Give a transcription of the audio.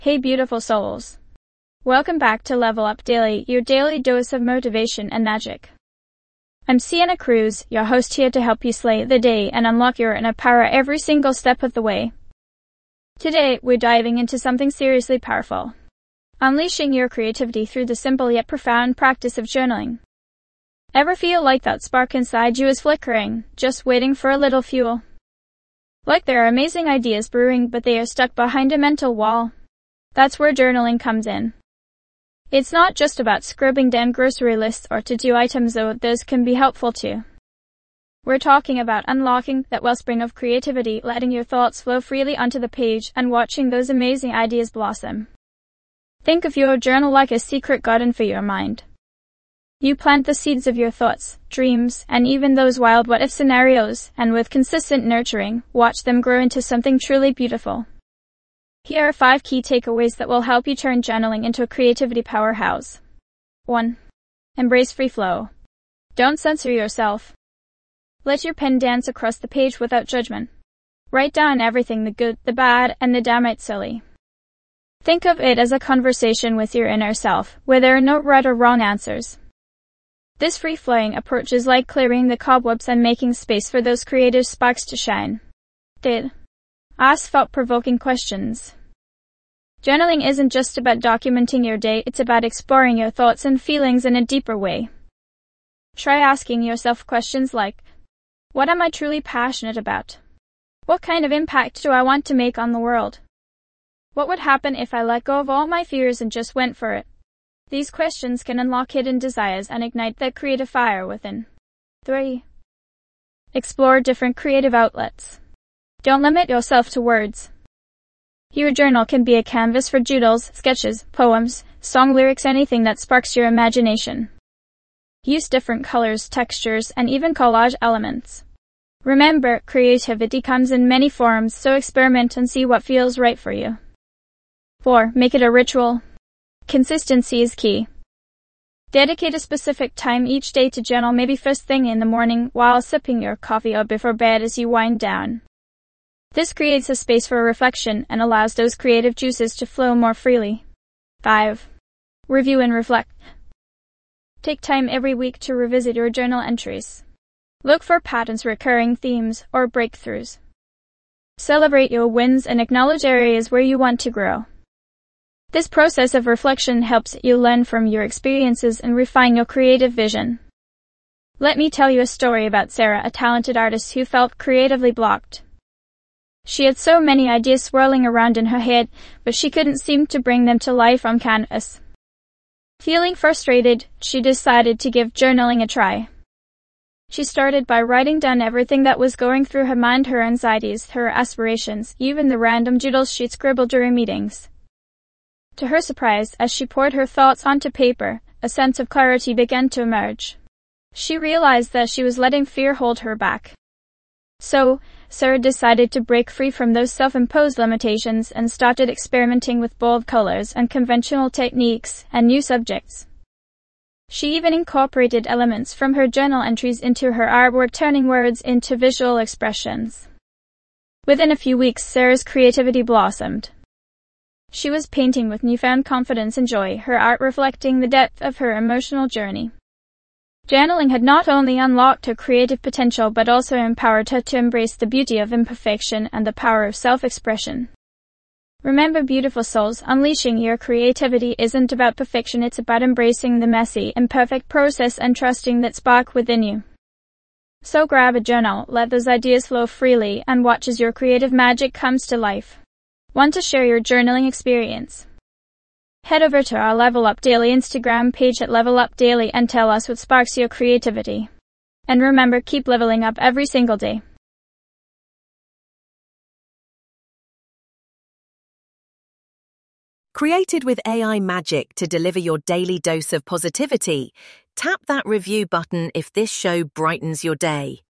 Hey beautiful souls. Welcome back to Level Up Daily, your daily dose of motivation and magic. I'm Sienna Cruz, your host here to help you slay the day and unlock your inner power every single step of the way. Today, we're diving into something seriously powerful. Unleashing your creativity through the simple yet profound practice of journaling. Ever feel like that spark inside you is flickering, just waiting for a little fuel? Like there are amazing ideas brewing, but they are stuck behind a mental wall? That's where journaling comes in. It's not just about scribbling down grocery lists or to-do items, though those can be helpful too. We're talking about unlocking that wellspring of creativity, letting your thoughts flow freely onto the page and watching those amazing ideas blossom. Think of your journal like a secret garden for your mind. You plant the seeds of your thoughts, dreams, and even those wild what-if scenarios, and with consistent nurturing, watch them grow into something truly beautiful. Here are 5 key takeaways that will help you turn journaling into a creativity powerhouse. 1. Embrace free flow. Don't censor yourself. Let your pen dance across the page without judgment. Write down everything, the good, the bad, and the downright silly. Think of it as a conversation with your inner self, where there are no right or wrong answers. This free-flowing approach is like clearing the cobwebs and making space for those creative sparks to shine. Ask thought-provoking questions. Journaling isn't just about documenting your day, it's about exploring your thoughts and feelings in a deeper way. Try asking yourself questions like, what am I truly passionate about? What kind of impact do I want to make on the world? What would happen if I let go of all my fears and just went for it? These questions can unlock hidden desires and ignite that creative fire within. 3. Explore different creative outlets. Don't limit yourself to words. Your journal can be a canvas for doodles, sketches, poems, song lyrics, anything that sparks your imagination. Use different colors, textures, and even collage elements. Remember, creativity comes in many forms, so experiment and see what feels right for you. 4. Make it a ritual. Consistency is key. Dedicate a specific time each day to journal, maybe first thing in the morning, while sipping your coffee, or before bed as you wind down. This creates a space for reflection and allows those creative juices to flow more freely. 5. Review and reflect. Take time every week to revisit your journal entries. Look for patterns, recurring themes, or breakthroughs. Celebrate your wins and acknowledge areas where you want to grow. This process of reflection helps you learn from your experiences and refine your creative vision. Let me tell you a story about Sarah, a talented artist who felt creatively blocked. She had so many ideas swirling around in her head, but she couldn't seem to bring them to life on canvas. Feeling frustrated, she decided to give journaling a try. She started by writing down everything that was going through her mind, her anxieties, her aspirations, even the random doodles she'd scribbled during meetings. To her surprise, as she poured her thoughts onto paper, a sense of clarity began to emerge. She realized that she was letting fear hold her back. So, Sarah decided to break free from those self-imposed limitations and started experimenting with bold colors, unconventional techniques, and new subjects. She even incorporated elements from her journal entries into her artwork, turning words into visual expressions. Within a few weeks, Sarah's creativity blossomed. She was painting with newfound confidence and joy, her art reflecting the depth of her emotional journey. Journaling had not only unlocked her creative potential but also empowered her to embrace the beauty of imperfection and the power of self-expression. Remember, beautiful souls, unleashing your creativity isn't about perfection, it's about embracing the messy, imperfect process and trusting that spark within you. So grab a journal, let those ideas flow freely, and watch as your creative magic comes to life. Want to share your journaling experience? Head over to our Level Up Daily Instagram page at Level Up Daily and tell us what sparks your creativity. And remember, keep leveling up every single day. Created with AI magic to deliver your daily dose of positivity, tap that review button if this show brightens your day.